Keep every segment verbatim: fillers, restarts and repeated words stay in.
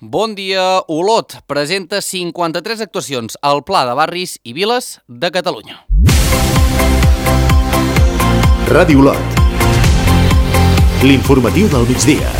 Bon dia, Olot presenta cinquanta-tres actuacions al Pla de Barris i Viles de Catalunya. Ràdio Olot. L'informatiu del migdia.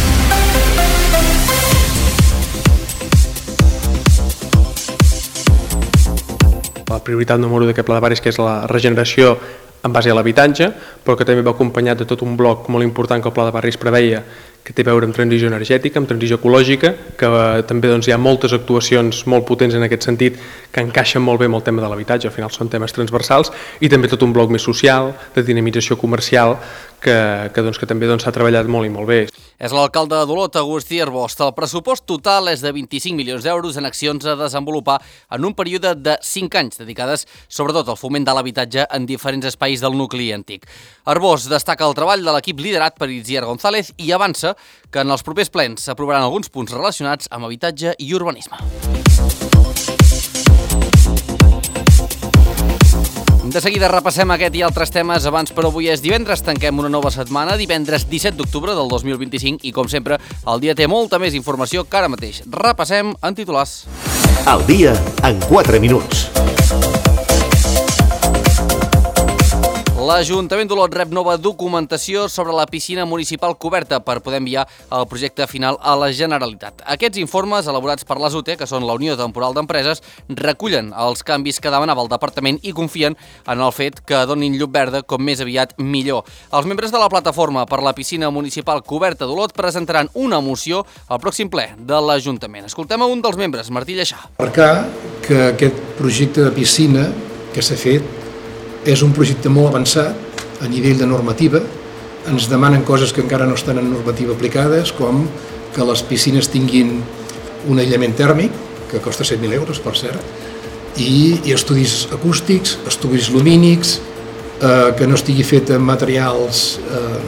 La prioritat número d'aquest Pla de Barris, que és la regeneració en base a l'habitatge, però que també va acompanyat de tot un bloc molt important que el Pla de Barris preveia, que té a veure amb transició energètica, amb transició ecològica, que eh, també doncs, hi ha moltes actuacions molt potents en aquest sentit que encaixen molt bé amb el tema de l'habitatge, al final són temes transversals, i també tot un bloc més social, de dinamització comercial, que, que, doncs, que també s'ha doncs, treballat molt i molt bé. És l'alcalde d'Olot, Agustí Arbost. El pressupost total és de vint-i-cinc milions d'euros en accions a desenvolupar en un període de cinc anys, dedicades sobretot al foment de l'habitatge en diferents espais del nucli antic. Arbost destaca el treball de l'equip liderat per Itziar González i avança que en els propers plens s'aprovaran alguns punts relacionats amb habitatge i urbanisme. De seguida repassem aquest i altres temes. Abans, però, avui és divendres, tanquem una nova setmana, divendres disset d'octubre del dos mil vint-i-cinc, i com sempre, el dia té molta més informació que ara mateix. Repassem en titulars. El dia en quatre minuts. L'Ajuntament d'Olot rep nova documentació sobre la piscina municipal coberta per poder enviar el projecte final a la Generalitat. Aquests informes, elaborats per l'A S U T E, que són la Unió Temporal d'Empreses, recullen els canvis que demanava el departament i confien en el fet que donin llum verda com més aviat millor. Els membres de la plataforma per la piscina municipal coberta d'Olot presentaran una moció al pròxim ple de l'Ajuntament. Escoltem a un dels membres, Martí Lleixà. Marcar que aquest projecte de piscina que s'ha fet és un projecte molt avançat a nivell de normativa. Ens demanen coses que encara no estan en normativa aplicades, com que les piscines tinguin un aïllament tèrmic, que costa set mil euros, per cert, i, i estudis acústics, estudis lumínics, eh, que no estigui fet amb materials eh,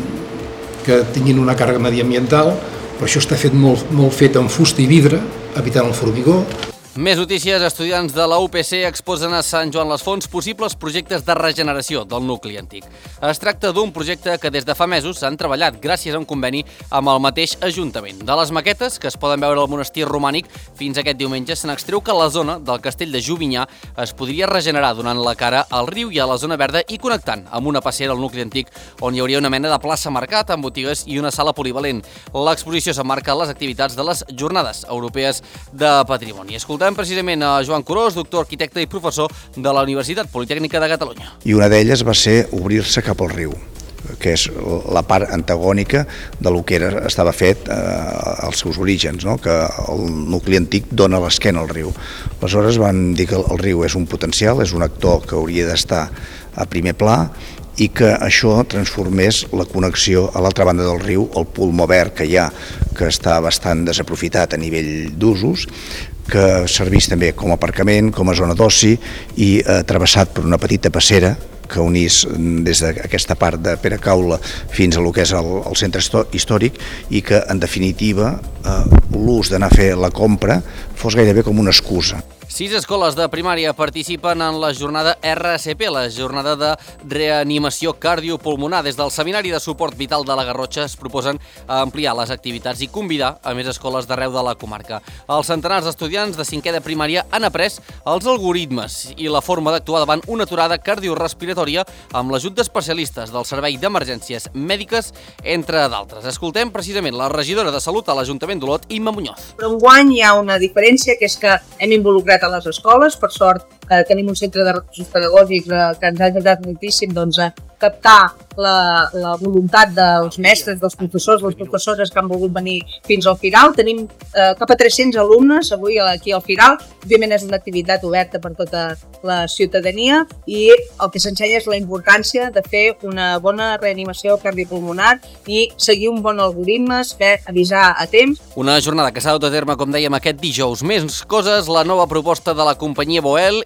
que tinguin una càrrega mediambiental, però això està fet molt, molt fet amb fusta i vidre, evitant el formigó. Més notícies. Estudiants de la U P C exposen a Sant Joan les Fonts possibles projectes de regeneració del nucli antic. Es tracta d'un projecte que des de fa mesos s'han treballat gràcies a un conveni amb el mateix Ajuntament. De les maquetes que es poden veure al monestir romànic fins aquest diumenge se n'extreu que la zona del castell de Jovinyà es podria regenerar donant la cara al riu i a la zona verda i connectant amb una passera al nucli antic on hi hauria una mena de plaça mercat amb botigues i una sala polivalent. L'exposició s'emmarca a les activitats de les Jornades Europees de Patrimoni. Escoltem precisament a Joan Curós, doctor, arquitecte i professor de la Universitat Politècnica de Catalunya. I una d'elles va ser obrir-se cap al riu, que és la part antagònica de lo que era, estava fet eh, als seus orígens, no? Que el nucli antic dona l'esquena al riu. Aleshores van dir que el riu és un potencial, és un actor que hauria d'estar a primer pla i que això transformés la connexió a l'altra banda del riu, el pulmó verd que hi ha, que està bastant desaprofitat a nivell d'usos, que servís també com a aparcament, com a zona d'oci i eh, travessat per una petita passera que unís des d'aquesta part de Pere Caula fins a lo que és el, el centre històric i que, en definitiva, eh, l'ús d'anar a fer la compra fos gairebé com una excusa. Sis escoles de primària participen en la jornada R C P, la jornada de reanimació cardiopulmonar. Des del Seminari de Suport Vital de la Garrotxa es proposen ampliar les activitats i convidar a més escoles d'arreu de la comarca. Els centenars d'estudiants de cinquè de primària han après els algoritmes i la forma d'actuar davant una aturada cardiorespiratòria amb l'ajut d'especialistes del Servei d'Emergències Mèdiques, entre d'altres. Escoltem precisament la regidora de Salut a l'Ajuntament d'Olot, Imma Muñoz. Però enguany hi ha una diferència, que és que hem involucrat a les escoles. Per sort eh, tenim un centre de recursos pedagògics eh, que ens ha ajudat moltíssim doncs, a captar la, la voluntat dels mestres, dels professors, les professores que han volgut venir fins al Firal. Tenim eh, cap a tres-cents alumnes avui aquí al Firal. Òbviament és una activitat oberta per tota la ciutadania i el que s'ensenya és la importància de fer una bona reanimació cardiopulmonar i seguir un bon algoritme, fer avisar a temps. Una jornada que s'ha dut a terme, com dèiem, aquest dijous. Més coses, la nova proposta de la companyia Boel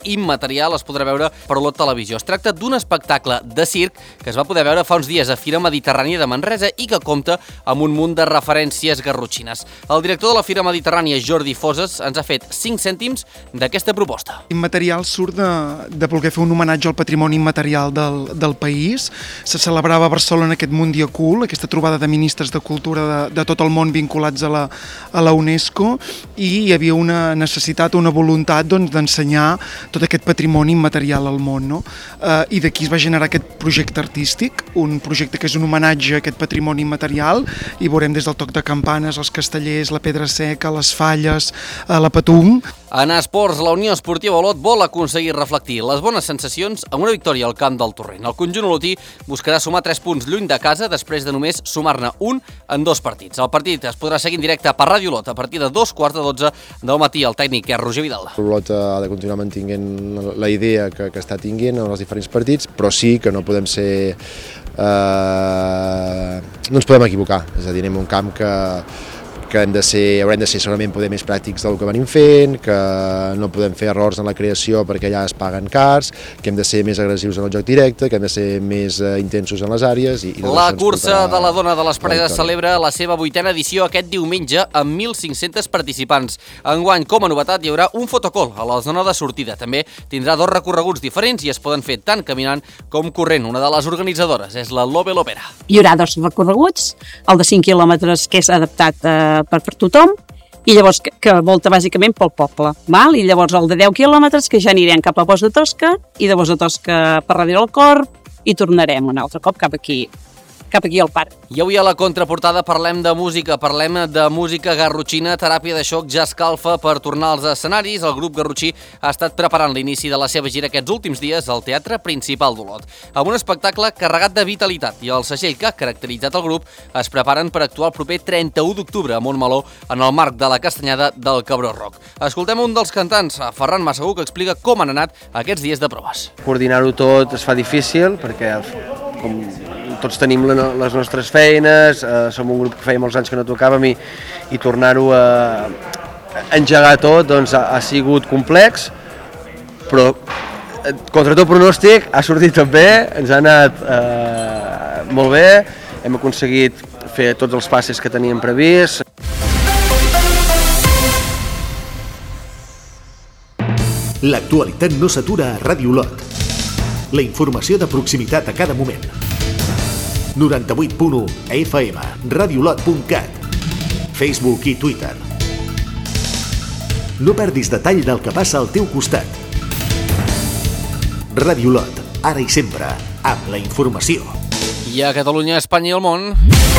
immaterial es podrà veure per Olot Televisió. Es tracta d'un espectacle de circ que es va poder veure fa uns dies a Fira Mediterrània de Manresa i que compta amb un munt de referències garrotxines. El director de la Fira Mediterrània, Jordi Foses, ens ha fet cinc cèntims d'aquesta proposta. Immaterial surt de, de voler fer un homenatge al patrimoni immaterial del, del país. Se celebrava a Barcelona aquest Mundia Cool, aquesta trobada de ministres de cultura de, de tot el món vinculats a la, a la UNESCO, i hi havia una necessitat, una voluntat doncs, d'ensenyar tot aquest patrimoni immaterial al món. No? Eh, I d'aquí es va generar aquest projecte artístic, un projecte que és un homenatge a aquest patrimoni immaterial, i veurem des del toc de campanes, els castellers, la pedra seca, les falles, eh, la patum. En esports, la Unió Esportiva Olot vol aconseguir reflectir les bones sensacions amb una victòria al camp del Torrent. El conjunt olotí buscarà sumar tres punts lluny de casa després de només sumar-ne un en dos partits. El partit es podrà seguir en directe per Ràdio Olot a partir de dos quarts de dotze del matí. El tècnic és Roger Vidal. L'Olot ha de continuar mantinguent la idea que, que està tinguent en els diferents partits, però sí que no podem ser... Eh, no ens podem equivocar, és a dir, anem a un camp que que hem de ser, haurem de ser segurament poder més pràctics del que venim fent, que no podem fer errors en la creació perquè ja es paguen cars, que hem de ser més agressius en el joc directe, que hem de ser més eh, intensos en les àrees. I, i la cursa de la Dona de les Preses celebra la seva vuitena edició aquest diumenge amb mil cinc-cents participants. Enguany, com a novetat, hi haurà un fotocol a la zona de sortida. També tindrà dos recorreguts diferents i es poden fer tant caminant com corrent. Una de les organitzadores és la Lobe Lopera. Hi haurà dos recorreguts, el de cinc quilòmetres que és adaptat a Per, per tothom, i llavors que, que volta bàsicament pel poble, val? I llavors el de deu quilòmetres que ja anirem cap a Bos de Tosca i de Bos de Tosca per darrere el Corp i tornarem un altre cop cap aquí, cap aquí al parc. I avui a la contraportada parlem de música, parlem de música garrotxina, teràpia de xoc ja escalfa per tornar als escenaris. El grup garrotxí ha estat preparant l'inici de la seva gira aquests últims dies al Teatre Principal d'Olot, amb un espectacle carregat de vitalitat, i el segell que ha caracteritzat el grup es preparen per actuar el proper trenta-u d'octubre a Montmeló en el marc de la castanyada del Cabró Rock. Escoltem un dels cantants, Ferran Massagú, que explica com han anat aquests dies de proves. Coordinar-ho tot es fa difícil perquè com tots tenim les nostres feines, eh, som un grup que feia molts anys que no tocàvem i, i tornar-ho a, a engegar tot doncs, ha, ha sigut complex, però contra tot pronòstic ha sortit tot bé, ens ha anat eh, molt bé, hem aconseguit fer tots els passes que teníem previst. L'actualitat no s'atura a Ràdio Olot. La informació de proximitat a cada moment. noranta-vuit punt u a F M, radiolot punt cat, Facebook i Twitter. No perdis detall del que passa al teu costat. Ràdio Olot, ara i sempre, amb la informació. I a Catalunya, Espanya i el món...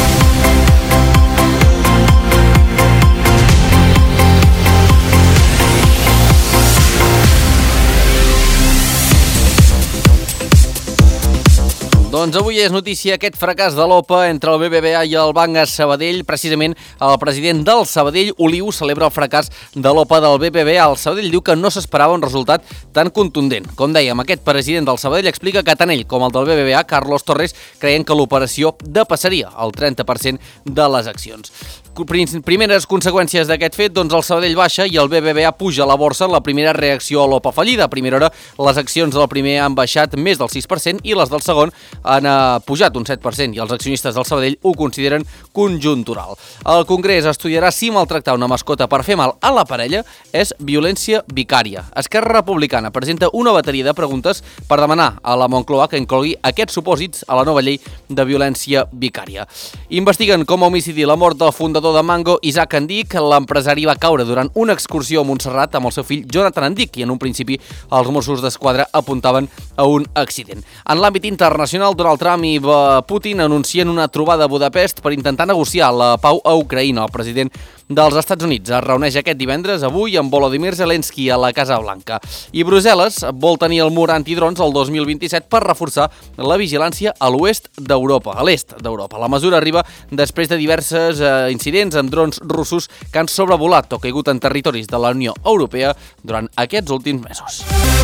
Doncs avui és notícia aquest fracàs de l'Opa entre el B B V A i el Banc Sabadell. Precisament el president del Sabadell, Oliu, celebra el fracàs de l'Opa del B B V A. El Sabadell diu que no s'esperava un resultat tan contundent. Com dèiem, aquest president del Sabadell explica que tant ell com el del B B V A, Carlos Torres, creien que l'operació depassaria el trenta per cent de les accions. Primeres conseqüències d'aquest fet, doncs el Sabadell baixa i el B B V A puja a la borsa en la primera reacció a l'Opa fallida. A primera hora, les accions del primer han baixat més del sis per cent i les del segon han pujat un set per cent i els accionistes del Sabadell ho consideren conjuntural. El Congrés estudiarà si maltractar una mascota per fer mal a la parella és violència vicària. Esquerra Republicana presenta una bateria de preguntes per demanar a la Moncloa que inclogui aquests supòsits a la nova llei de violència vicària. Investiguen com a homicidi la mort del fundador de Mango, Isaac Andic. L'empresari va caure durant una excursió a Montserrat amb el seu fill Jonathan Andic i en un principi els Mossos d'Esquadra apuntaven a un accident. En l'àmbit internacional, Donald Trump i Putin anuncien una trobada a Budapest per intentar negociar la pau a Ucraïna. El president dels Estats Units es reuneix aquest divendres avui amb Volodymyr Zelensky a la Casa Blanca. I Brussel·les vol tenir el mur antidrons el dos mil vint-i-set per reforçar la vigilància a l'oest d'Europa, a l'est d'Europa. La mesura arriba després de diverses eh, incidents amb drons russos que han sobrevolat o caigut en territoris de la Unió Europea durant aquests últims mesos.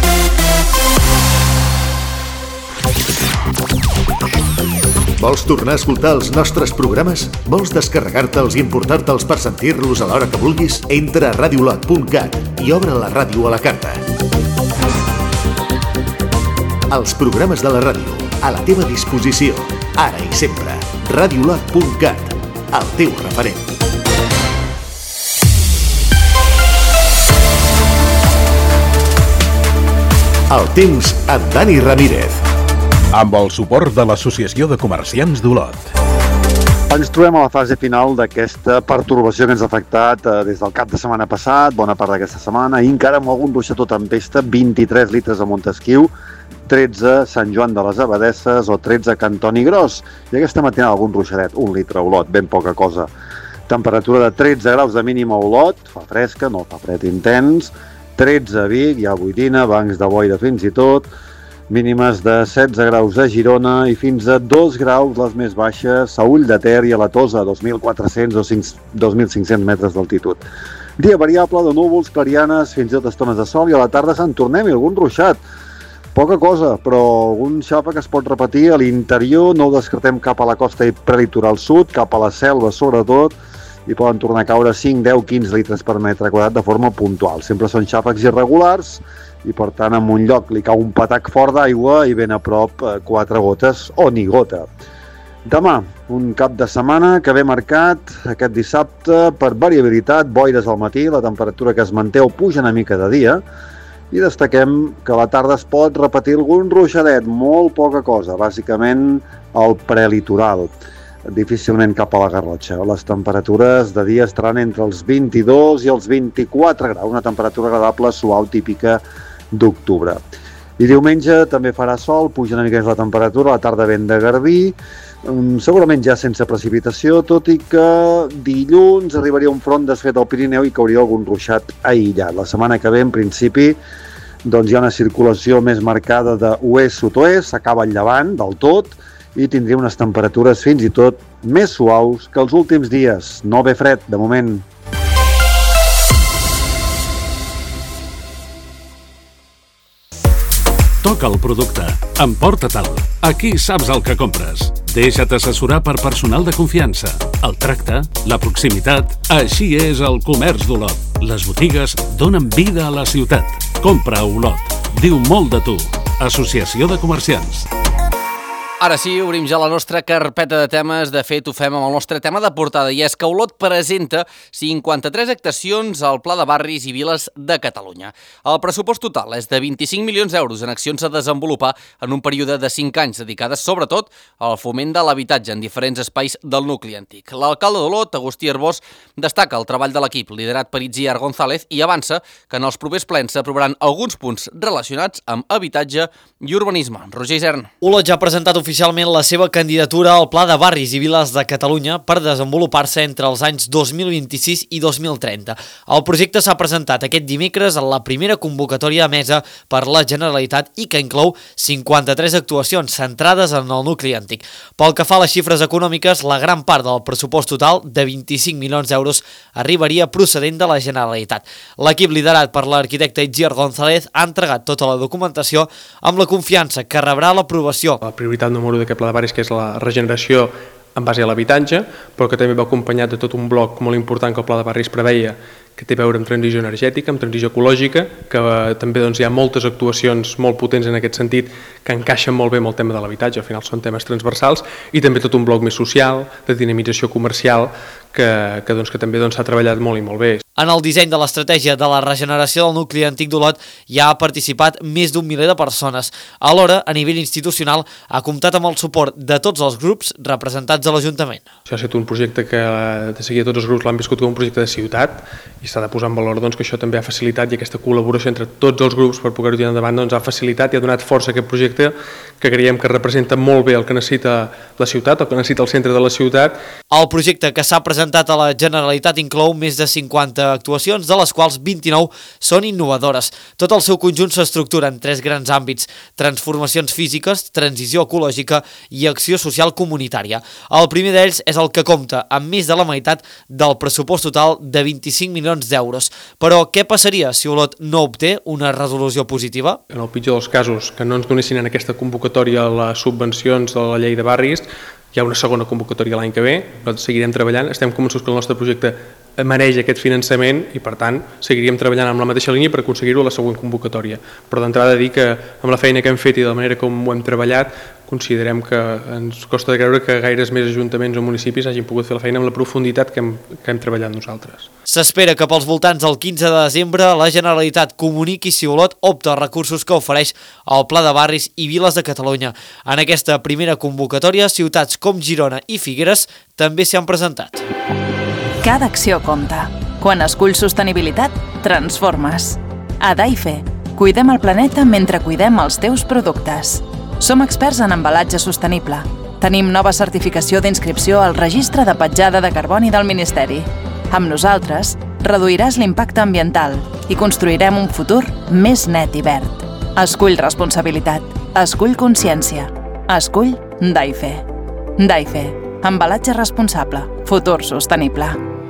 Vols tornar a escoltar els nostres programes? Vols descarregar-te'ls i importar-te'ls per sentir-los a l'hora que vulguis? Entra a radiolot punt cat i obre la ràdio a la carta. Els programes de la ràdio, a la teva disposició, ara i sempre. radiolot punt cat, el teu referent. El temps amb Dani Ramírez. Amb el suport de l'Associació de Comerciants d'Olot. Ens trobem a la fase final d'aquesta pertorbació que ens ha afectat eh, des del cap de setmana passat, bona part d'aquesta setmana, i encara amb algun ruixató tempesta, vint-i-tres litres a Montesquiu, tretze a Sant Joan de les Abadesses o tretze a Cantoni Gros. I aquesta matinada algun ruixadet, un litre a Olot, ben poca cosa. Temperatura de tretze graus de mínim a Olot, fa fresca, no fa fred intens, tretze a Vic, hi ha boirina, bancs de boira fins i tot, mínimes de setze graus a Girona i fins a dos graus les més baixes a Ull de Ter i a la Tosa, dos mil quatre-cents o dos mil cinc-cents metres d'altitud. Dia variable de núvols, clarianes, fins i tot estones de sol i a la tarda se'n tornem i algun ruixat. Poca cosa, però algun xapa que es pot repetir a l'interior, no ho descartem cap a la costa i prelitoral sud, cap a la selva sobretot, i poden tornar a caure cinc, deu, quinze litres per metre quadrat de forma puntual. Sempre són xàfecs irregulars, i per tant en un lloc li cau un patac fort d'aigua i ben a prop quatre gotes o ni gota. Demà, un cap de setmana que ve marcat aquest dissabte per variabilitat, boires al matí, la temperatura que es manté o puja una mica de dia, i destaquem que a la tarda es pot repetir algun ruixadet, molt poca cosa, bàsicament al prelitoral, difícilment cap a la Garrotxa. Les temperatures de dia estaran entre els vint-i-dos i els vint-i-quatre graus, una temperatura agradable, suau, típica d'octubre. I diumenge també farà sol, puja una mica més la temperatura, a la tarda vent de garbí, segurament ja sense precipitació, tot i que dilluns arribaria un front desfet al Pirineu i cauria algun ruixat aïllat. La setmana que ve, en principi, doncs hi ha una circulació més marcada d'oest-sud-oest, s'acaba el llevant del tot, i tindria unes temperatures fins i tot més suaus que els últims dies. No ve fred, de moment. Toca el producte. Emporta-te'l. Aquí saps el que compres. Deixa't assessorar per personal de confiança. El tracte, la proximitat, així és el comerç d'Olot. Les botigues donen vida a la ciutat. Compra a Olot. Diu molt de tu. Associació de Comerciants. Ara sí, obrim ja la nostra carpeta de temes. De fet, ho fem amb el nostre tema de portada, i és que Olot presenta cinquanta-tres actuacions al Pla de Barris i Viles de Catalunya. El pressupost total és de vint-i-cinc milions d'euros en accions a desenvolupar en un període de cinc anys, dedicades sobretot al foment de l'habitatge en diferents espais del nucli antic. L'alcalde d'Olot, Agustí Arbós, destaca el treball de l'equip, liderat per Itziar González, i avança que en els propers plens s'aprovaran alguns punts relacionats amb habitatge i urbanisme. Roger Isern. Olot ja ha presentat oficialment la seva candidatura al Pla de Barris i Viles de Catalunya per desenvolupar-se entre els anys dos mil vint-i-sis i dos mil trenta. El projecte s'ha presentat aquest dimecres en la primera convocatòria emesa per la Generalitat i que inclou cinquanta-tres actuacions centrades en el nucli antic. Pel que fa a les xifres econòmiques, la gran part del pressupost total de vint-i-cinc milions d'euros arribaria procedent de la Generalitat. L'equip liderat per l'arquitecte Itziar González ha entregat tota la documentació amb la confiança que rebrà l'aprovació. La prioritat número d'aquest pla de barris, que és la regeneració en base a l'habitatge, però que també va acompanyat de tot un bloc molt important que el pla de barris preveia, que té a veure amb transició energètica, amb transició ecològica, que eh, també doncs, hi ha moltes actuacions molt potents en aquest sentit que encaixen molt bé amb el tema de l'habitatge, al final són temes transversals, i també tot un bloc més social, de dinamització comercial, que, que, doncs, que també s'ha doncs, treballat molt i molt bé. En el disseny de l'estratègia de la regeneració del nucli antic d'Olot ja ha participat més d'un miler de persones. Alhora, a nivell institucional, ha comptat amb el suport de tots els grups representats a l'Ajuntament. Això ha estat un projecte que de seguida tots els grups l'han viscut com un projecte de ciutat i s'ha de posar en valor doncs, que això també ha facilitat, i aquesta col·laboració entre tots els grups per poder-ho tirar endavant doncs, ha facilitat i ha donat força a aquest projecte que creiem que representa molt bé el que necessita la ciutat, el que necessita el centre de la ciutat. El projecte que s'ha presentat a la Generalitat inclou més de cinquanta actuacions, de les quals vint-i-nou són innovadores. Tot el seu conjunt s'estructura en tres grans àmbits: transformacions físiques, transició ecològica i acció social comunitària. El primer d'ells és el que compta amb més de la meitat del pressupost total de vint-i-cinc milions d'euros. Però què passaria si Olot no obté una resolució positiva? En el pitjor dels casos, que no ens donessin en aquesta convocatòria les subvencions de la llei de barris, hi ha una segona convocatòria l'any que ve, nosaltres seguirem treballant, estem convençuts que el nostre projecte mereix aquest finançament i, per tant, seguiríem treballant amb la mateixa línia per aconseguir-ho a la següent convocatòria. Però d'entrada dir que amb la feina que hem fet i de la manera com ho hem treballat, considerem que ens costa de creure que gaires més ajuntaments o municipis hagin pogut fer la feina amb la profunditat que hem, que hem treballat nosaltres. S'espera que pels voltants del quinze de desembre la Generalitat comuniqui si Olot opta als recursos que ofereix el Pla de Barris i Viles de Catalunya. En aquesta primera convocatòria, ciutats com Girona i Figueres també s'hi han presentat. Cada acció compta. Quan esculls sostenibilitat, transformes. A Daife, cuidem el planeta mentre cuidem els teus productes. Som experts en embalatge sostenible. Tenim nova certificació d'inscripció al Registre de Petjada de Carboni del Ministeri. Amb nosaltres, reduiràs l'impacte ambiental i construirem un futur més net i verd. Escull responsabilitat. Escull consciència. Escull Daife. Daife. Embalatge responsable. Futur sostenible.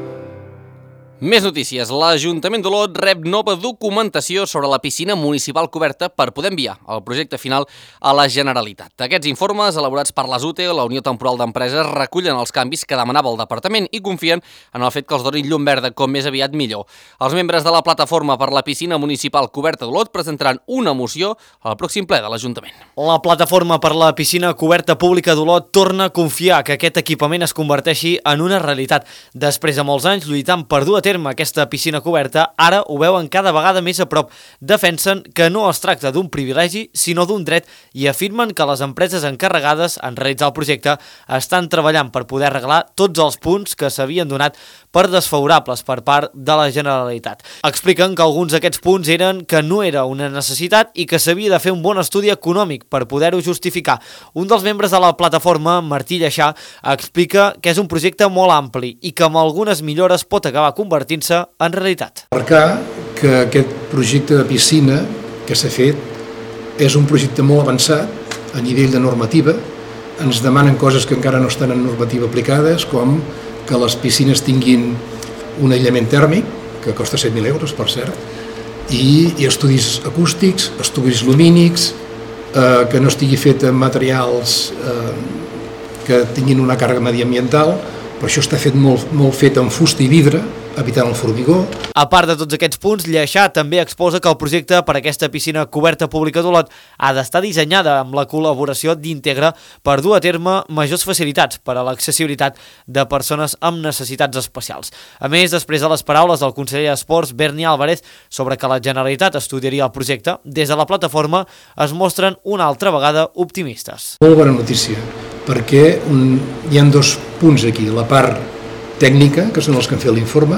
Més notícies. L'Ajuntament d'Olot rep nova documentació sobre la piscina municipal coberta per poder enviar el projecte final a la Generalitat. Aquests informes, elaborats per l'A S U T E, la Unió Temporal d'Empreses, recullen els canvis que demanava el Departament i confien en el fet que els donin llum verda com més aviat millor. Els membres de la plataforma per la piscina municipal coberta d'Olot presentaran una moció al pròxim ple de l'Ajuntament. La plataforma per la piscina coberta pública d'Olot torna a confiar que aquest equipament es converteixi en una realitat. Després de molts anys lluitant per dur a terme aquesta piscina coberta, ara ho veuen cada vegada més a prop. Defensen que no es tracta d'un privilegi, sinó d'un dret, i afirmen que les empreses encarregades en realitzar el projecte estan treballant per poder arreglar tots els punts que s'havien donat per desfavorables per part de la Generalitat. Expliquen que alguns d'aquests punts eren que no era una necessitat i que s'havia de fer un bon estudi econòmic per poder-ho justificar. Un dels membres de la plataforma, Martí Lleixà, explica que és un projecte molt ampli i que amb algunes millores pot acabar convertint-se en realitat. Marcar que aquest projecte de piscina que s'ha fet és un projecte molt avançat a nivell de normativa. Ens demanen coses que encara no estan en normativa aplicades, com que les piscines tinguin un aïllament tèrmic, que costa set mil euros, per cert, i, i estudis acústics, estudis lumínics, eh, que no estigui fet amb materials eh, que tinguin una càrrega mediambiental. Per això està fet molt, molt fet en fusta i vidre, evitant el formigó. A part de tots aquests punts, Lleixà també exposa que el projecte per a aquesta piscina coberta pública d'Olot ha d'estar dissenyada amb la col·laboració d'Integra per dur a terme majors facilitats per a l'accessibilitat de persones amb necessitats especials. A més, després de les paraules del conseller d'Esports, Berni Álvarez, sobre que la Generalitat estudiaria el projecte, des de la plataforma es mostren una altra vegada optimistes. Molt bona notícia, perquè un, hi ha dos punts aquí, la part tècnica, que són els que han fet l'informe,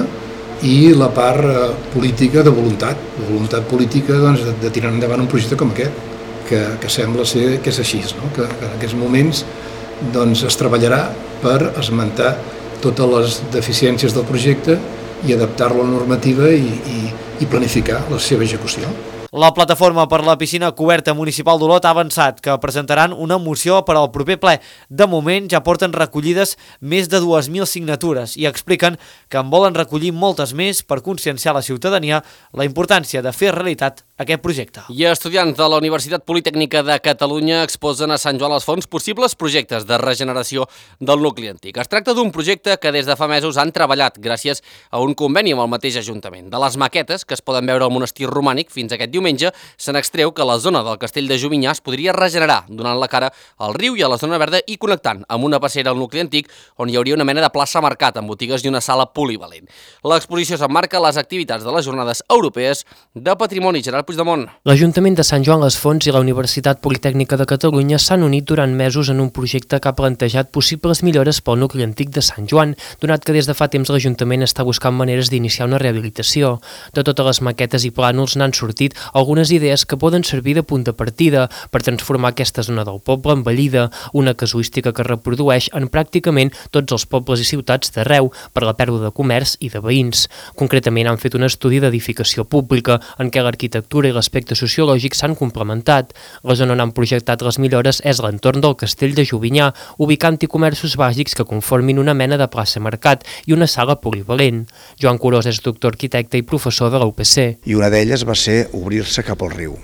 i la part eh, política de voluntat, de voluntat política doncs, de, de tirar endavant un projecte com aquest, que, que sembla ser que és així, no? que, que en aquests moments doncs, es treballarà per esmentar totes les deficiències del projecte i adaptar-lo a la normativa i, i, i planificar la seva execució. La plataforma per la piscina coberta municipal d'Olot ha avançat que presentaran una moció per al proper ple. De moment ja porten recollides més de dues mil signatures i expliquen que en volen recollir moltes més per conscienciar la ciutadania la importància de fer realitat aquest projecte. I estudiants de la Universitat Politècnica de Catalunya exposen a Sant Joan les Fonts possibles projectes de regeneració del nucli antic. Es tracta d'un projecte que des de fa mesos han treballat gràcies a un conveni amb el mateix Ajuntament. De les maquetes que es poden veure al monestir romànic fins aquest diumenge, se n'extreu que la zona del Castell de Jovinyà es podria regenerar, donant la cara al riu i a la zona verda i connectant amb una passera al nucli antic on hi hauria una mena de plaça mercat amb botigues i una sala polivalent. L'exposició s'emmarca a les activitats de les Jornades Europees de Patrimoni. Gerard Puigdemont. L'Ajuntament de Sant Joan les Fonts i la Universitat Politècnica de Catalunya s'han unit durant mesos en un projecte que ha plantejat possibles millores pel nucli antic de Sant Joan, donat que des de fa temps l'Ajuntament està buscant maneres d'iniciar una rehabilitació. De totes les maquetes i plànols n'han sortit algunes idees que poden servir de punt de partida per transformar aquesta zona del poble envellida, una casuística que reprodueix en pràcticament tots els pobles i ciutats d'arreu per la pèrdua de comerç i de veïns. Concretament han fet un estudi d'edificació pública en què l'arquitectura i l'aspecte sociològic s'han complementat. La zona on han projectat les millores és l'entorn del Castell de Jovinyà, ubicant-hi comerços bàsics que conformin una mena de plaça mercat i una sala polivalent. Joan Curós és doctor arquitecte i professor de la U P C. I una d'elles va ser obrir-se cap al riu,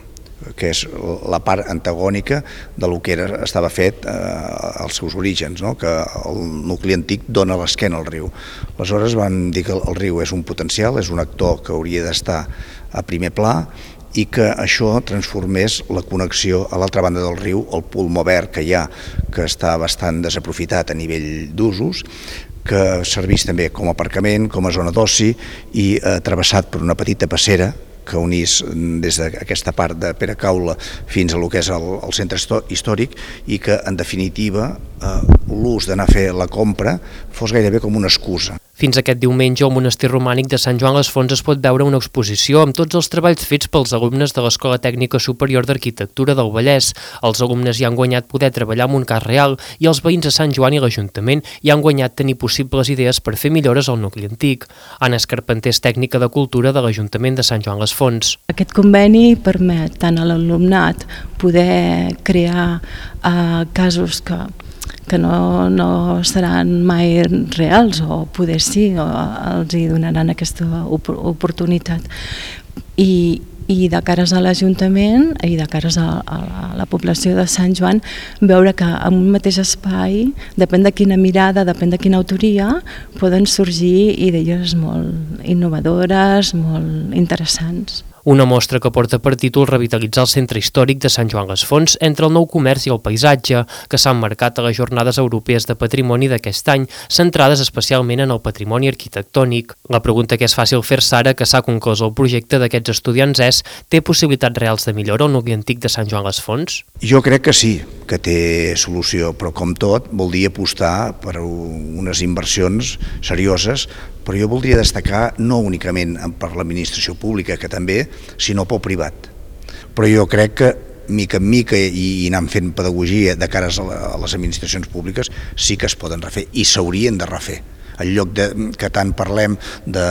que és la part antagònica de lo que era, estava fet eh, als seus orígens, no? Que el nucli antic dona l'esquena al riu. Aleshores van dir que el riu és un potencial, és un actor que hauria d'estar a primer pla i que això transformés la connexió a l'altra banda del riu, el pulmó verd que hi ha, que està bastant desaprofitat a nivell d'usos, que serveix també com a aparcament, com a zona d'oci i eh, travessat per una petita passera que unís des d'aquesta part de Peracaula fins a lo que és el, el centre històric i que, en definitiva, eh, l'ús d'anar a fer la compra fos gairebé com una excusa. Fins aquest diumenge, al Monestir Romànic de Sant Joan les Fonts es pot veure una exposició amb tots els treballs fets pels alumnes de l'Escola Tècnica Superior d'Arquitectura del Vallès. Els alumnes hi han guanyat poder treballar amb un cas real i els veïns de Sant Joan i l'Ajuntament hi han guanyat tenir possibles idees per fer millores al nucli antic. Anna Escarpenter és tècnica de cultura de l'Ajuntament de Sant Joan les Fonts. Aquest conveni permet tant a l'alumnat poder crear eh, casos que que no, no seran mai reals, o poder sí, o els hi donaran aquesta oportunitat. I, i de cares a l'Ajuntament i de cares a, a la població de Sant Joan, veure que en un mateix espai, depèn de quina mirada, depèn de quina autoria, poden sorgir idees molt innovadores, molt interessants. Una mostra que porta per títol Revitalitzar el centre històric de Sant Joan les Fonts entre el nou comerç i el paisatge, que s'han marcat a les Jornades Europees de Patrimoni d'aquest any, centrades especialment en el patrimoni arquitectònic. La pregunta que és fàcil fer-se ara que s'ha conclòs el projecte d'aquests estudiants és: té possibilitats reals de millora el nucli antic de Sant Joan les Fonts? Jo crec que sí, que té solució, però com tot vol dir apostar per unes inversions serioses, però jo voldria destacar no únicament per l'administració pública, que també, sinó pel privat. Però jo crec que mica en mica i anant fent pedagogia de cares a les administracions públiques sí que es poden refer i s'haurien de refer. En lloc de, que tant parlem de,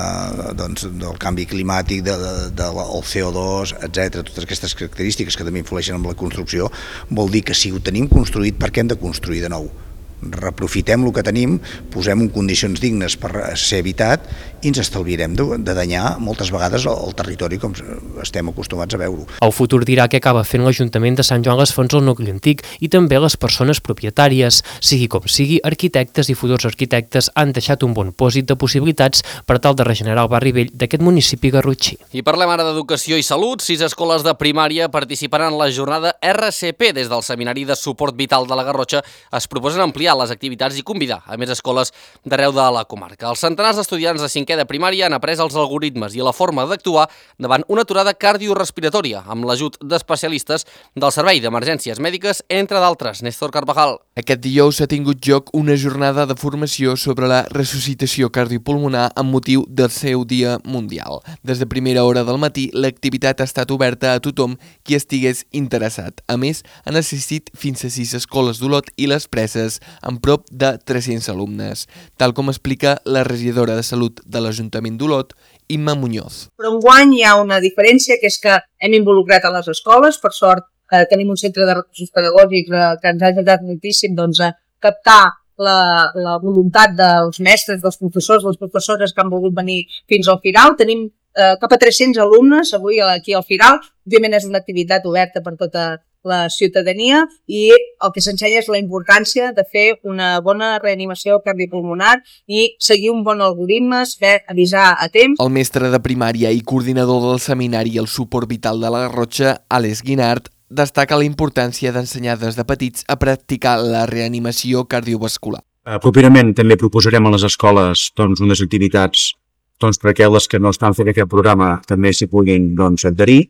doncs, del canvi climàtic, del de, de, de C O dos, etcètera, totes aquestes característiques que també influeixen en la construcció, vol dir que si ho tenim construït, per què hem de construir de nou? Reprofitem el que tenim, posem en condicions dignes per ser habitat i ens estalviarem de, de danyar moltes vegades el, el territori com estem acostumats a veure-ho. El futur dirà què acaba fent l'Ajuntament de Sant Joan les Fonts al nucli antic i també les persones propietàries. Sigui com sigui, arquitectes i futurs arquitectes han deixat un bon pòsit de possibilitats per tal de regenerar el barri vell d'aquest municipi garrotxí. I parlem ara d'educació i salut. Sis escoles de primària participaran en la jornada R C P. Des del Seminari de Suport Vital de la Garrotxa es proposen ampliar les activitats i convidar a més escoles d'arreu de la comarca. Els centenars d'estudiants de cinquè de primària han après els algoritmes i la forma d'actuar davant una aturada cardiorespiratòria amb l'ajut d'especialistes del Servei d'Emergències Mèdiques, entre d'altres. Néstor Carvajal. Aquest dijous ha tingut lloc una jornada de formació sobre la resuscitació cardiopulmonar amb motiu del seu Dia Mundial. Des de primera hora del matí, l'activitat ha estat oberta a tothom qui estigués interessat. A més, han assistit fins a sis escoles d'Olot i les Preses, amb prop de tres-cents alumnes, tal com explica la regidora de Salut de l'Ajuntament d'Olot, Imma Muñoz. Però enguany hi ha una diferència, que és que hem involucrat a les escoles. Per sort eh, tenim un centre de recursos pedagògics eh, que ens ha ajudat moltíssim doncs, a captar la, la voluntat dels mestres, dels professors, les professores que han volgut venir fins al Firal. Tenim eh, cap a tres-cents alumnes avui aquí al Firal. Òbviament és una activitat oberta per tota la ciutadania i el que s'ensenya és la importància de fer una bona reanimació cardiopulmonar i seguir un bon algoritme, fer avisar a temps. El mestre de primària i coordinador del seminari El Suport Vital de la Garrotxa, Àlex Guinart, destaca la importància d'ensenyar des de petits a practicar la reanimació cardiovascular. Uh, properament també proposarem a les escoles doncs, unes activitats doncs, perquè les que no estan fent aquest programa també s'hi puguin doncs, adherir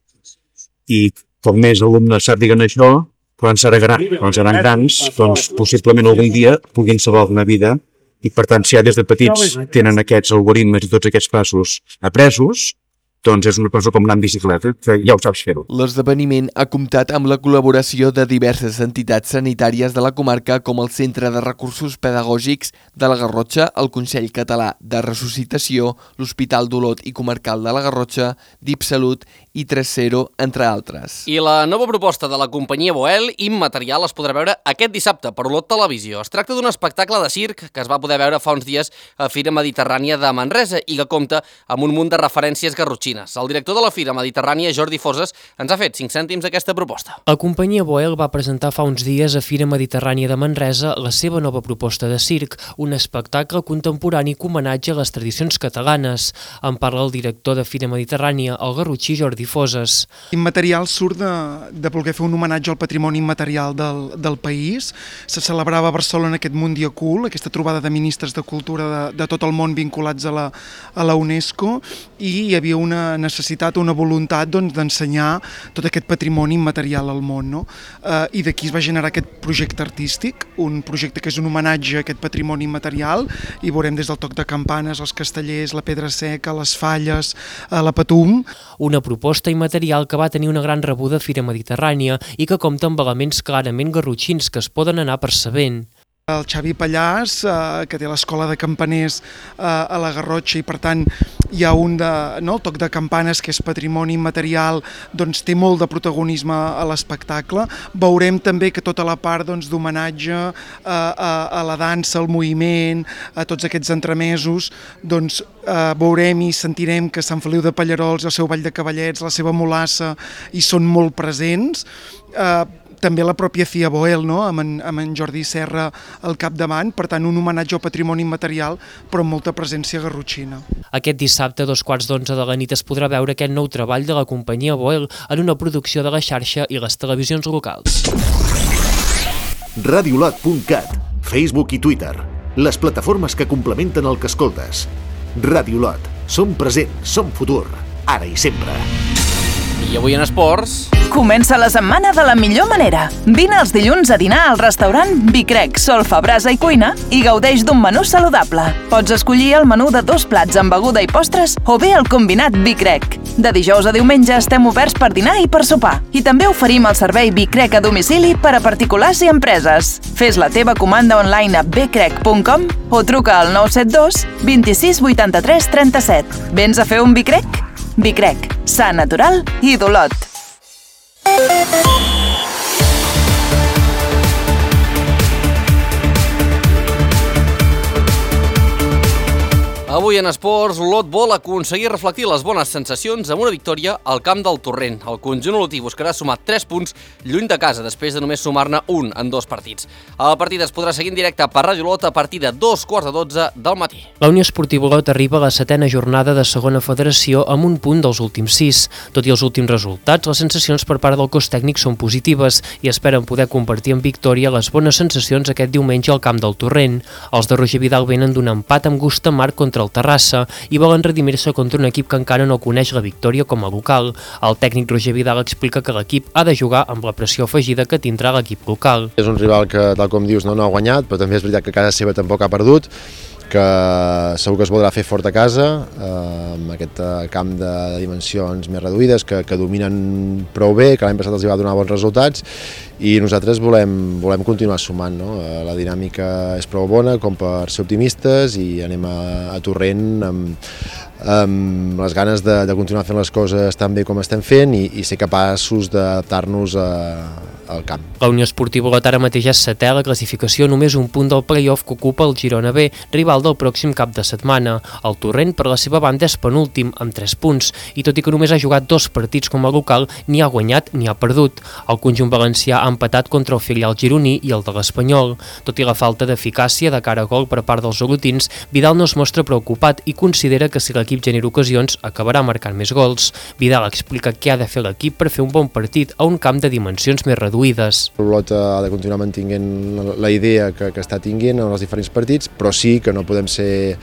i com més alumnes sàpiguen això, quan seran grans, quan seran grans doncs possiblement algun dia puguin salvar una vida i per tant si ja des de petits tenen aquests algoritmes i tots aquests passos apresos, doncs és una cosa com anar en bicicleta, que ja ho saps fer-ho. L'esdeveniment ha comptat amb la col·laboració de diverses entitats sanitàries de la comarca com el Centre de Recursos Pedagògics de la Garrotxa, el Consell Català de Resuscitació, l'Hospital d'Olot i Comarcal de la Garrotxa, DIPSalut i tres zero, entre altres. I la nova proposta de la companyia Boel, Immaterial, es podrà veure aquest dissabte per Olot Televisió. Es tracta d'un espectacle de circ que es va poder veure fa uns dies a Fira Mediterrània de Manresa i que compta amb un munt de referències garrotxines garrotxines. El director de la Fira Mediterrània, Jordi Foses, ens ha fet cinc cèntims d'aquesta proposta. La companyia Boel va presentar fa uns dies a Fira Mediterrània de Manresa la seva nova proposta de circ, un espectacle contemporani que homenatge a les tradicions catalanes. En parla el director de Fira Mediterrània, el garrotxí Jordi Foses. Immaterial surt de, de voler fer un homenatge al patrimoni immaterial del, del país. Se celebrava a Barcelona aquest Mundial Cool, aquesta trobada de ministres de cultura de, de tot el món vinculats a la, a la UNESCO, i hi havia una necessitat, una voluntat doncs, d'ensenyar tot aquest patrimoni immaterial al món. No? Eh, I d'aquí es va generar aquest projecte artístic, un projecte que és un homenatge a aquest patrimoni immaterial, i veurem des del toc de campanes, els castellers, la pedra seca, les falles, eh, la patum. Una proposta immaterial que va tenir una gran rebuda a Fira Mediterrània i que compta amb elements clarament garrotxins que es poden anar percebent. El Xavi Pallàs, eh, que té l'escola de campaners eh, a la Garrotxa, i per tant hi ha un de, no, el toc de campanes, que és patrimoni immaterial, doncs té molt de protagonisme a l'espectacle. Veurem també que tota la part doncs, d'homenatge a, a, a la dansa, al moviment, a tots aquests entremesos, doncs eh, veurem i sentirem que Sant Feliu de Pallerols, el seu ball de cavallets, la seva mulassa, hi són molt presents. Eh, també la pròpia Fia Boel, no? amb, en, amb en Jordi Serra al capdavant, per tant un homenatge al patrimoni immaterial, però amb molta presència garrotxina. Aquest dissabte, a dos quarts d'onze de la nit, es podrà veure aquest nou treball de la companyia Boel en una producció de la xarxa i les televisions locals. radiolot punt cat, Facebook i Twitter, les plataformes que complementen el que escoltes. Radiolot, som present, som futur, ara i sempre. I avui en esports... Comença la setmana de la millor manera. Vine els dilluns a dinar al restaurant Bicrec, Solfa, Brasa i Cuina i gaudeix d'un menú saludable. Pots escollir el menú de dos plats amb beguda i postres o bé el combinat Bicrec. De dijous a diumenge estem oberts per dinar i per sopar. I també oferim el servei Bicrec a domicili per a particulars i empreses. Fes la teva comanda online a bcrec punt com o truca al nou set dos, vint-i-sis, vuitanta-tres, trenta-set. Vens a fer un Bicrec? Bicrec, sa, natural i d'Olot. Avui en esports, Olot vol aconseguir reflectir les bones sensacions amb una victòria al camp del Torrent. El conjunt olotí buscarà sumar tres punts lluny de casa, després de només sumar-ne un en dos partits. El partit es podrà seguir en directe per Ràdio Olot a partir de dos quarts de dotze del matí. La Unió Esportiva Olot arriba a la setena jornada de segona federació amb un punt dels últims sis. Tot i els últims resultats, les sensacions per part del cos tècnic són positives i esperen poder compartir en victòria les bones sensacions aquest diumenge al camp del Torrent. Els de Roger Vidal venen d'un empat amb gust amarg contra el Terrassa i volen redimir-se contra un equip que encara no coneix la victòria com a local. El tècnic Roger Vidal explica que l'equip ha de jugar amb la pressió afegida que tindrà l'equip local. És un rival que, tal com dius, no, no ha guanyat, però també és veritat que a casa seva tampoc ha perdut, que segur que es voldrà fer fort a casa, eh, amb aquest camp de dimensions més reduïdes, que, que dominen prou bé, que l'any passat els hi va donar bons resultats, i nosaltres volem, volem continuar sumant. No? La dinàmica és prou bona com per ser optimistes i anem a, a Torrent amb, amb les ganes de, de continuar fent les coses tan bé com estem fent i, i ser capaços d'adaptar-nos al camp. La Unió Esportiva Olot ara mateix és setè a la classificació, només un punt del play-off que ocupa el Girona B, rival del pròxim cap de setmana. El Torrent, per la seva banda, és penúltim, amb tres punts, i tot i que només ha jugat dos partits com a local, ni ha guanyat ni ha perdut. El conjunt valencià ha empatat contra el filial gironí i el de l'Espanyol. Tot i la falta d'eficàcia de cara a gol per part dels olotins, Vidal no es mostra preocupat i considera que si l'equip genera ocasions, acabarà marcant més gols. Vidal explica què ha de fer l'equip per fer un bon partit a un camp de dimensions més reduïdes. L'Olot ha de continuar mantinguent la idea que, que està tinguent en els diferents partits, però sí que no podem ser...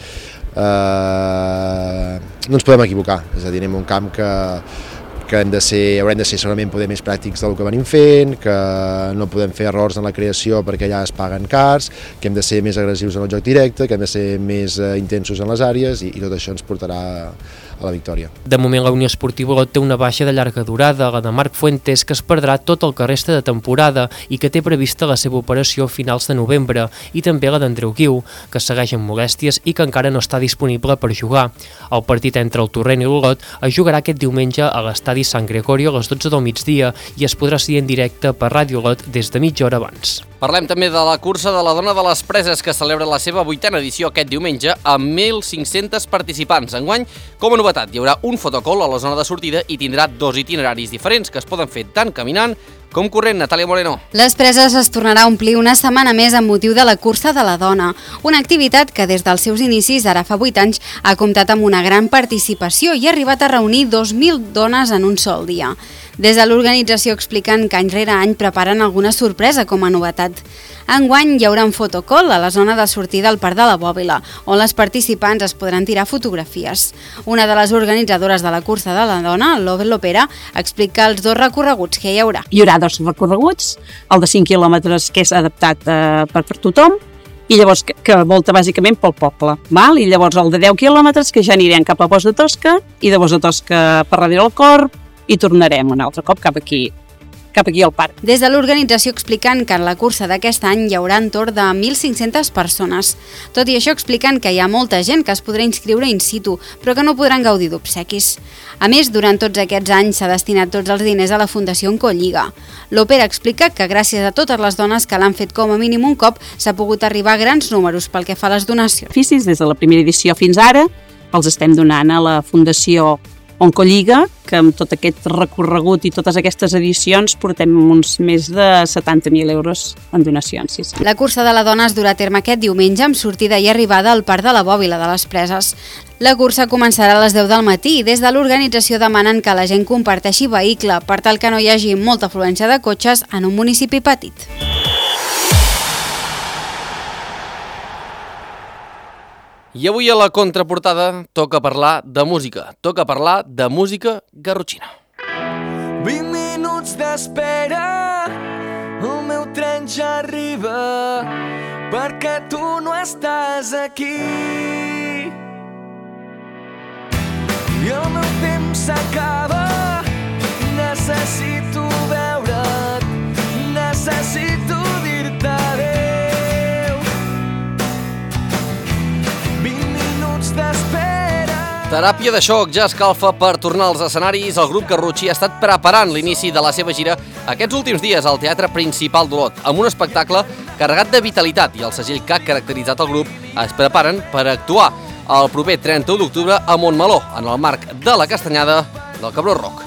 Eh, no ens podem equivocar, és a dir, anem a un camp que que hem de ser, haurem de ser segurament poder més pràctics del que venim fent, que no podem fer errors en la creació perquè ja es paguen cars, que hem de ser més agressius en el joc directe, que hem de ser més eh, intensos en les àrees i, i tot això ens portarà a la victòria. De moment la Unió Esportiva Olot té una baixa de llarga durada, la de Marc Fuentes, que es perdrà tot el que resta de temporada i que té prevista la seva operació a finals de novembre, i també la d'Andreu Guiu, que segueix amb molèsties i que encara no està disponible per jugar. El partit entre el Torrent i l'Olot es jugarà aquest diumenge a l'estadi Sant Gregorio a les dotze del migdia i es podrà seguir en directe per Ràdio Olot des de mitja hora abans. Parlem també de la cursa de la Dona de les Preses, que celebra la seva vuitena edició aquest diumenge amb mil cinc-cents participants. Enguany, com a novetat, novetat, hi haurà un fotocall a la zona de sortida i tindrà dos itineraris diferents que es poden fer tant caminant com corrent. Natàlia Moreno. Les Preses es tornarà a omplir una setmana més amb motiu de la Cursa de la Dona, una activitat que des dels seus inicis, ara fa vuit anys, ha comptat amb una gran participació i ha arribat a reunir dos mil dones en un sol dia. Des de l'organització expliquen que any rere any preparen alguna sorpresa com a novetat. Enguany hi haurà un fotocall a la zona de sortida al Parc de la Bòbila, on les participants es podran tirar fotografies. Una de les organitzadores de la Cursa de la Dona, l'Over Lopera, explica els dos recorreguts que hi haurà. Hi haurà dos recorreguts, el de cinc quilòmetres que és adaptat eh, per, per tothom, i llavors que, que volta bàsicament pel poble, val? I llavors el de deu quilòmetres que ja anirem cap a Bos de Tosca i de Bos de Tosca per darrere el Corp i tornarem un altre cop cap aquí, cap aquí al parc. Des de l'organització expliquen que en la cursa d'aquest any hi haurà entorn de mil cinc-centes persones. Tot i això expliquen que hi ha molta gent que es podrà inscriure in situ, però que no podran gaudir d'obsequis. A més, durant tots aquests anys s'ha destinat tots els diners a la Fundació Oncolliga. L'Òpera explica que gràcies a totes les dones que l'han fet com a mínim un cop s'ha pogut arribar a grans números pel que fa a les donacions. Oficis, des de la primera edició fins ara, els estem donant a la Fundació Oncolliga, que amb tot aquest recorregut i totes aquestes edicions portem uns més de setanta mil euros en donacions. Sí, sí. La cursa de la dona es durà a terme aquest diumenge amb sortida i arribada al Parc de la Bòbila de les Preses. La cursa començarà a les deu del matí i des de l'organització demanen que la gent comparteixi vehicle per tal que no hi hagi molta afluència de cotxes en un municipi petit. I avui a la contraportada toca parlar de música, toca parlar de música garrotxina. vint minuts d'espera, el meu tren ja arriba, perquè tu no estàs aquí. I el meu temps s'acaba, necessito veure't, necessito dir-te adéu. Teràpia de xoc ja escalfa per tornar als escenaris. El grup garrotxí ha estat preparant l'inici de la seva gira aquests últims dies al Teatre Principal d'Olot, amb un espectacle carregat de vitalitat, i el segell que ha caracteritzat el grup es preparen per actuar el proper trenta-u d'octubre a Montmeló, en el marc de la castanyada del Cabró Rock.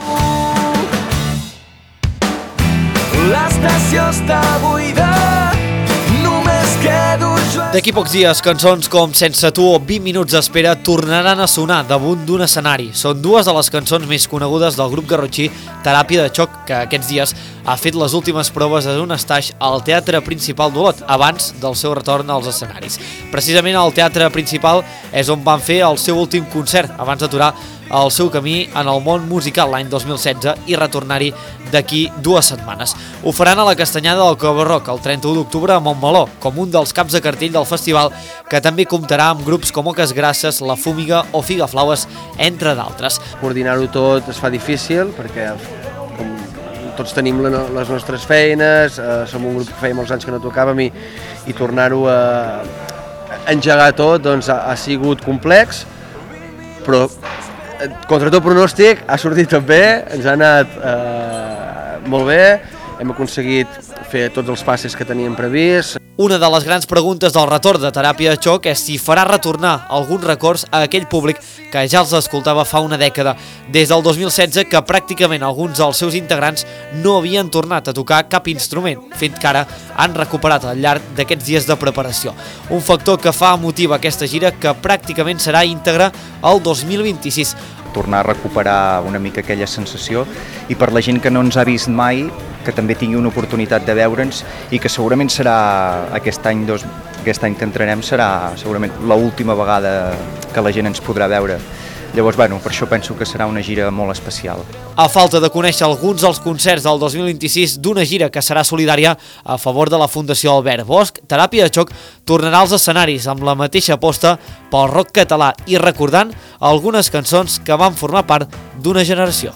L'estació està buida, només quedo jo. D'aquí pocs dies, cançons com Sense tu o vint minuts d'espera tornaran a sonar damunt d'un escenari. Són dues de les cançons més conegudes del grup garrotxí Teràpia de xoc, que aquests dies ha fet les últimes proves en un estatge al Teatre Principal d'Olot, abans del seu retorn als escenaris. Precisament al Teatre Principal és on van fer el seu últim concert, abans d'aturar el seu camí en el món musical l'any dos mil setze i retornar-hi d'aquí dues setmanes. Ho faran a la castanyada del Cabró Rock el trenta-u d'octubre a Montmeló, com un dels caps de cartell del festival, que també comptarà amb grups com Oques Grasses, La Fúmiga o Figaflaues, entre d'altres. Coordinar-ho tot es fa difícil perquè com tots tenim les nostres feines, eh, som un grup que feia molts anys que no tocàvem i, i tornar-ho a engegar tot doncs, ha, ha sigut complex, però contra tot pronòstic ha sortit tot bé, ens ha anat eh, molt bé, hem aconseguit fer tots els passes que teníem previst. Una de les grans preguntes del retorn de Teràpia de xoc és si farà retornar alguns records a aquell públic que ja els escoltava fa una dècada, des del dos mil setze, que pràcticament alguns dels seus integrants no havien tornat a tocar cap instrument, fet que ara han recuperat al llarg d'aquests dies de preparació. Un factor que fa emotiva aquesta gira, que pràcticament serà íntegra el dos mil vint-i-sis. Tornar a recuperar una mica aquella sensació, i per la gent que no ens ha vist mai, que també tingui una oportunitat de veure'ns, i que segurament serà aquest any, dos, aquest any que entrarem serà segurament l'última vegada que la gent ens podrà veure. Llavors, bueno, per això penso que serà una gira molt especial. A falta de conèixer alguns dels concerts del dos mil vint-i-sis d'una gira que serà solidària a favor de la Fundació Albert Bosch, Teràpia de xoc tornarà als escenaris amb la mateixa aposta pel rock català i recordant algunes cançons que van formar part d'una generació.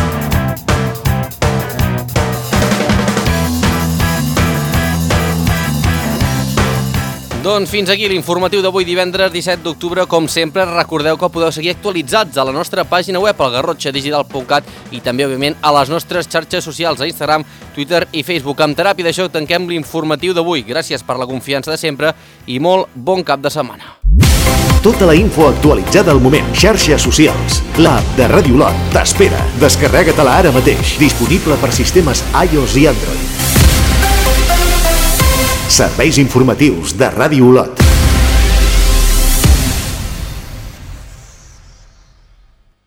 Doncs fins aquí l'informatiu d'avui divendres disset d'octubre. Com sempre, recordeu que podeu seguir actualitzats a la nostra pàgina web, al garrotxa digital punt cat, i també, òbviament, a les nostres xarxes socials, a Instagram, Twitter i Facebook. Amb Teràpia de xoc tanquem l'informatiu d'avui. Gràcies per la confiança de sempre i molt bon cap de setmana. Tota la info actualitzada al moment. Xarxes socials. L'app de Ràdio Olot t'espera. Descarrega-te-la ara mateix. Disponible per sistemes iOS i Android. Serveis informatius de Ràdio Olot.